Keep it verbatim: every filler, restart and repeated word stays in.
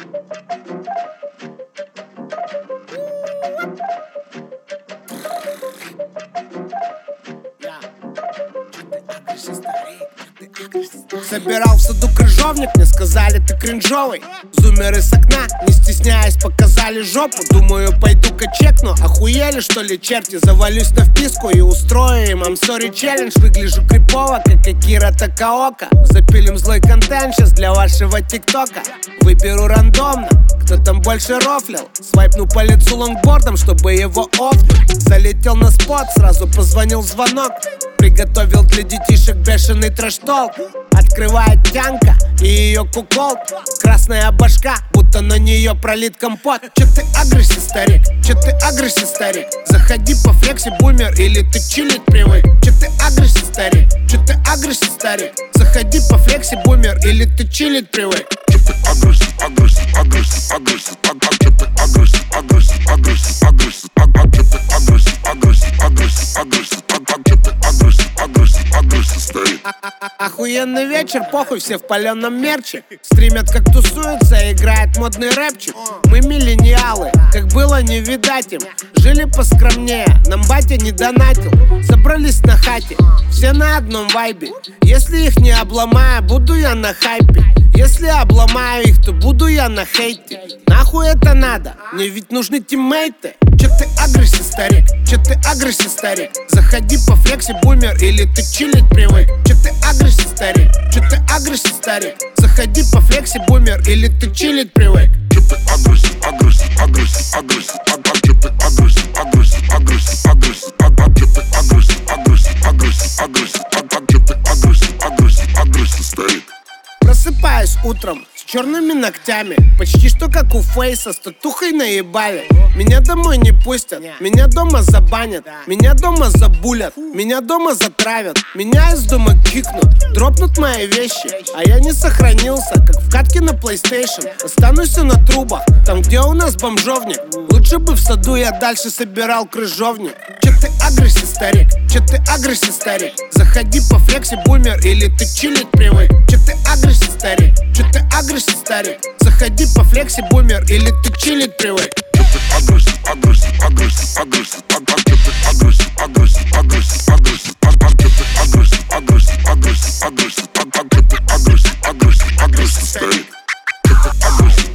Собирал в саду крыжовник, мне сказали, ты кринжовый. Зумеры с окна, не стесняясь, показали жопу. Думаю, пойду-ка чекну, охуели что ли черти? Завалюсь на вписку и устрою им I'm sorry челлендж. Выгляжу крипово, как Акира Такаока. Запилим злой контент сейчас для вашего тиктока. Выберу рандомно, кто там больше рофлил. Свайпну по лицу лонгбордом, чтобы его офнуть. Залетел на спот, сразу позвонил звонок. Приготовил для детишек бешеный трэш-толк. Открывает тянка и ее кукол. Красная башка, будто на нее пролит компот. Че ты агрессив, старик? Че ты агрессив, старик? Заходи по флекси, бумер, или ты чилить привык? Че ты агрессив, старик? Че ты агрессив, старик? Заходи по флекси, бумер, или ты чилить привык? Че ты агрессив, агрессив, агрессив, агрессив, че ты агрессив, агрессив, агрессив, агрессив, че ты агрессив, агрессив, агрессив, агрессив, че ты агрессив, агрессив, агрессив, старик. Охуенный вечер, похуй, все в паленом мерче. Стримят как тусуются, играет модный рэпчик. Мы миллениалы, как было не видать им. Жили поскромнее, нам батя не донатил. Собрались на хате, все на одном вайбе. Если их не обломаю, буду я на хайпе. Если обломаю их, то буду я на хейте. Нахуй это надо, мне ведь нужны тиммейты. Че ты агрессив, старик? Че ты агрессив, старик? Заходи по флекси, бумер, или ты чилить привык? Че ты агрессив, старик? Че ты агрессив, старик? Заходи по флекси, бумер, или ты чилить привык? Че ты агрессив, агрессив, агрессив, агрессив, че ты агрессив, агрессив, агрессив, агрессив, че ты агрессив, агрессив, агрессив, агрессив, че ты агрессив, агрессив, агрессив, старик. Просыпаюсь утром с черными ногтями, почти что как у Фейса, с татухой наебали. Меня домой не пустят, меня дома забанят, меня дома забулят, меня дома затравят, меня из дома кикнут, дропнут мои вещи, а я не сохранился, как в катке на PlayStation. Останусь на трубах, там где у нас бомжовник. Лучше бы в саду я дальше собирал крыжовник. Че ты агрессив, старик? Че ты агрессив, старик? Заходи по флекси, бумер, или ты чилить привык? Че ты агрессив, старик? Че ты агрессив, старик? Заходи по флекси, бумер, или ты чилить привык? Че ты агрессив, агрессив, агрессив, агрессив, че ты агрессив, агрессив, агрессив, агрессив, че ты агрессив, агрессив, агрессив, агрессив, че ты агрессив, агрессив, агрессив, старик. Че ты агрессив.